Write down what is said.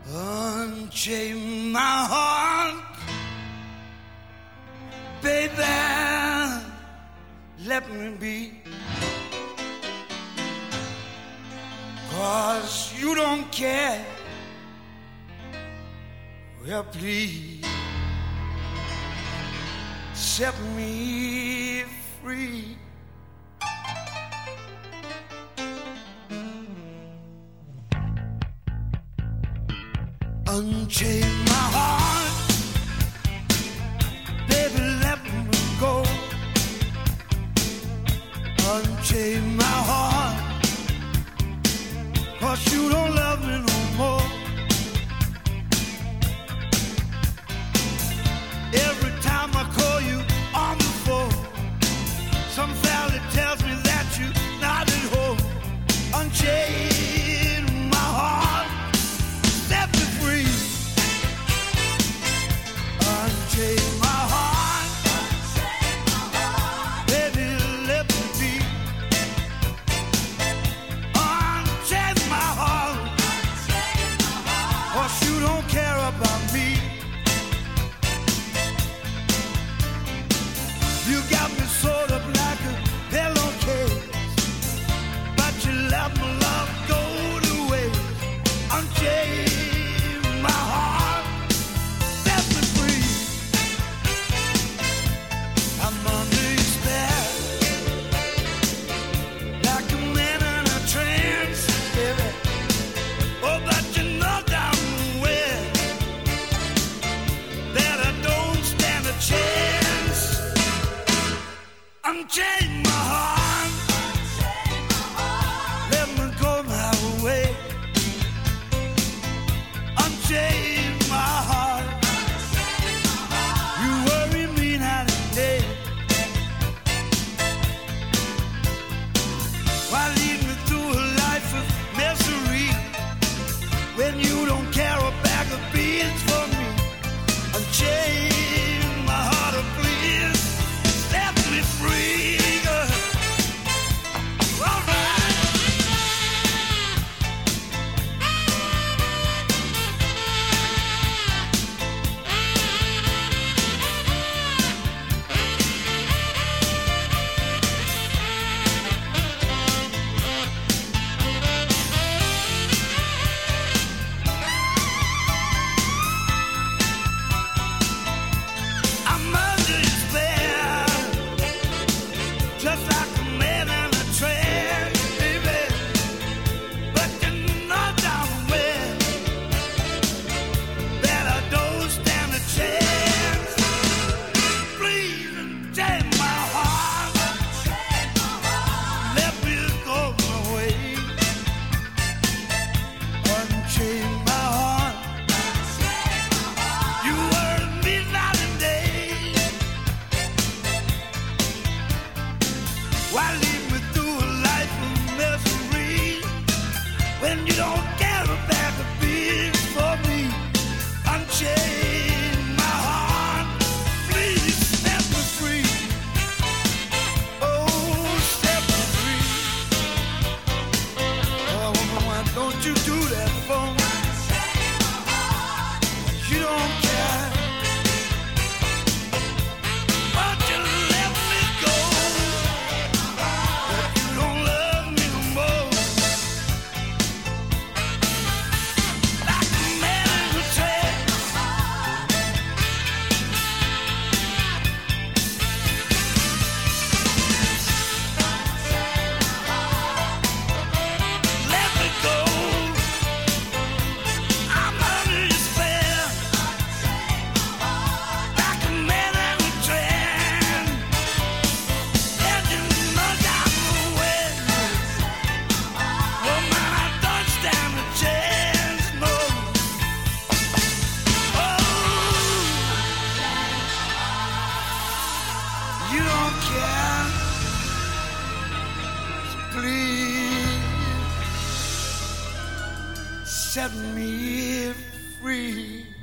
Unchain my heart, baby, let me be. 'Cause you don't care. Well, please set me free. Unchain my heart, baby, let me go. Unchain my heart, 'cause you don't love me no more. Every time I call you on the phone, some fella tells me that you're not at home. Unchain my heart, set me free. Unchain my heart, baby, let me be. Unchain my heart, 'cause you don't care about me. You got me sort of like a pillowcase, but you let my love go to waste. Unchain my heart, set me free. I'm under your spell, like a man in a trance, baby. Oh, but you know damn well that I don't stand a chance. Unchain my heart, let me go my way. Unchain my heart, you worry me night and day. Why lead me through a life of misery when you don't care a bag of beans for me? Unchain my heart, oh please, set me free. All right. I'm under your spell, just like a man in a trance, baby. But you know damn well that I don't stand a chance. Please unchain my heart, let me go my way. Unchain my heart, you worry me night and day. Why lead me through a life of misery when you don't care a bag of beans for me? Unchain my heart, please set me free. Oh, set me free. Oh, why don't you do that for me? You don't care. Won't you let me go? You don't love me no more. Like a man in a trance. Let me go. I'm under your spell, like a man in a trance. And you know damn well, woman, I don't stand a chance, no. Oh, you don't care. So please set me free.